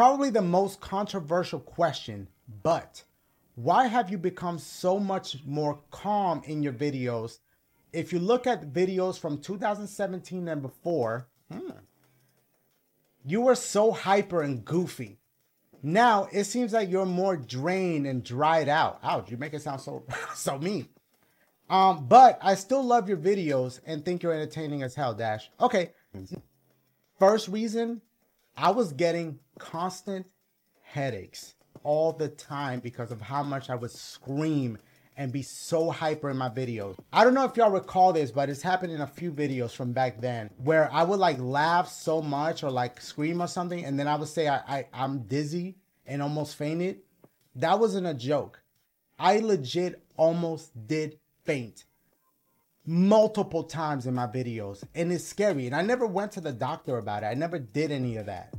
Probably the most controversial question, but why have you become so much more calm in your videos? If you look at videos from 2017 and before, you were so hyper and goofy. Now it seems like you're more drained and dried out. Ouch, you make it sound so so mean. But I still love your videos and think you're entertaining as hell, Dash. Okay. First reason, I was getting constant headaches all the time because of how much I would scream and be so hyper in my videos. I don't know if y'all recall this, but it's happened in a few videos from back then where I would like laugh so much or like scream or something, and then I would say I'm dizzy and almost fainted. That wasn't a joke. I legit almost did faint multiple times in my videos, and it's scary. And I never went to the doctor about it. I never did any of that.